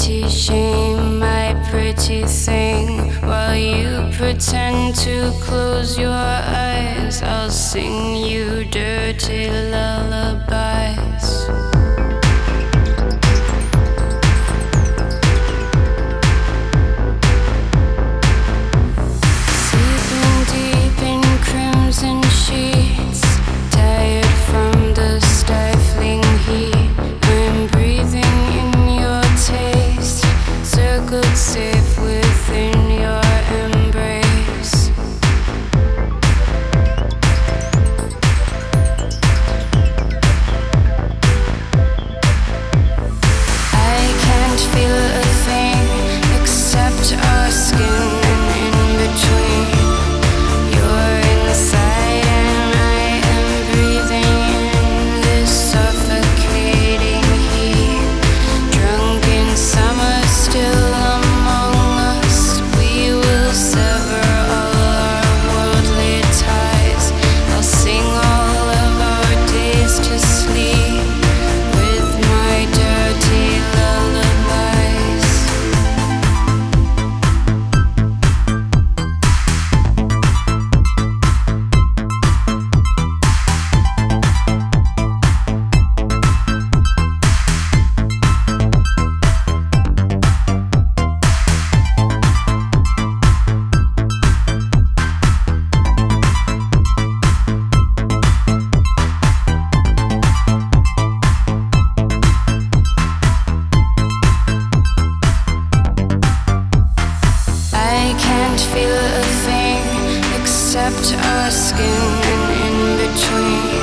pretty shame, my pretty thing. While you pretend to close your eyes, I'll sing you dirty lullabies. Sleeping deep in crimson sheets, tired from the stifling heat. I'm breathing in your taste, circled safe within your embrace. I can't feel a thing except our skin, and in between you're inside and I am breathing in this suffocating heat. Drunken summer still among us, we will sever all our worldly ties. I'll sing all of our days to sleep with my dirty lullabies. I can't feel a thing except our skin, and in between